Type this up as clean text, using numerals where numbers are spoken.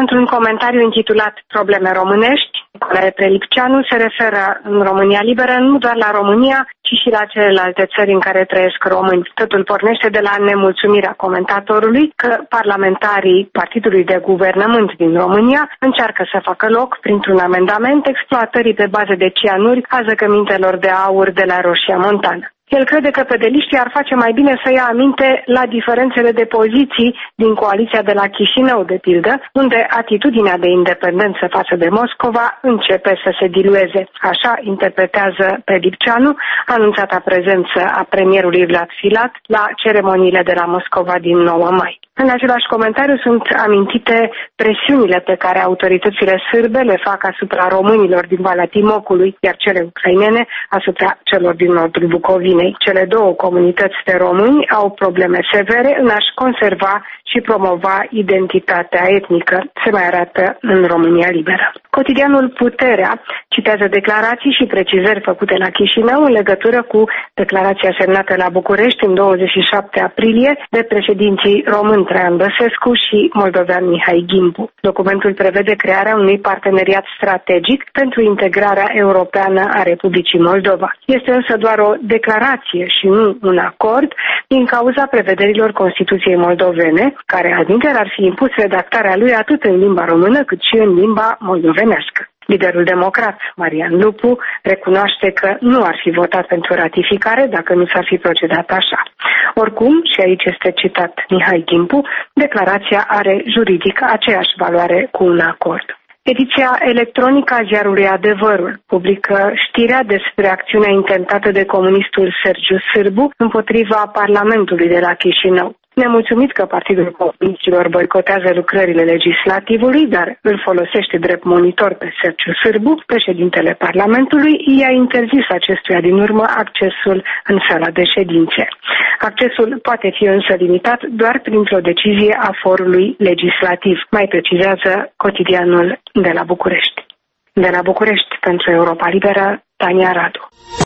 Într-un comentariu intitulat Probleme românești, Nicolae Prelipceanu se referă în România Liberă nu doar la România, ci și la celelalte țări în care trăiesc români. Totul pornește de la nemulțumirea comentatorului că parlamentarii Partidului de Guvernământ din România încearcă să facă loc, printr-un amendament, exploatării pe bază de cianuri a zăcămintelor de aur de la Roșia Montană. El crede că pedeliștii ar face mai bine să ia aminte la diferențele de poziții din coaliția de la Chișinău, de pildă, unde atitudinea de independență față de Moscova începe să se dilueze. Așa interpretează Prelipceanu anunțata prezență a premierului Vlad Filat la ceremoniile de la Moscova din 9 mai. În același comentariu sunt amintite presiunile pe care autoritățile sârbe le fac asupra românilor din Valea Timocului, iar cele ucrainene asupra celor din nordul Bucovinei. Cele două comunități de români au probleme severe în a-și conserva și promova identitatea etnică, se mai arată în România Liberă. Cotidianul Puterea citează declarații și precizări făcute la Chișinău în legătură cu declarația semnată la București în 27 aprilie de președinții români Traian Băsescu și moldovean Mihai Gimbu. Documentul prevede crearea unui parteneriat strategic pentru integrarea europeană a Republicii Moldova. Este însă doar o declarație și nu un acord din cauza prevederilor Constituției moldovene, care admiter ar fi impus redactarea lui atât în limba română cât și în limba moldovenească. Liderul democrat, Marian Lupu, recunoaște că nu ar fi votat pentru ratificare dacă nu s-ar fi procedat așa. Oricum, și aici este citat Mihai Gimbu, declarația are juridic aceeași valoare cu un acord. Ediția electronică a ziarului Adevărul publică știrea despre acțiunea intentată de comunistul Sergiu Sârbu împotriva Parlamentului de la Chișinău. Nemulțumit că Partidul Comunistilor boicotează lucrările legislativului, dar îl folosește drept monitor pe Sergiu Sârbu, președintele Parlamentului, i-a interzis acestuia din urmă accesul în sala de ședințe. Accesul poate fi însă limitat doar printr-o decizie a forului legislativ, mai precizează cotidianul de la București. De la București, pentru Europa Liberă, Tania Radu.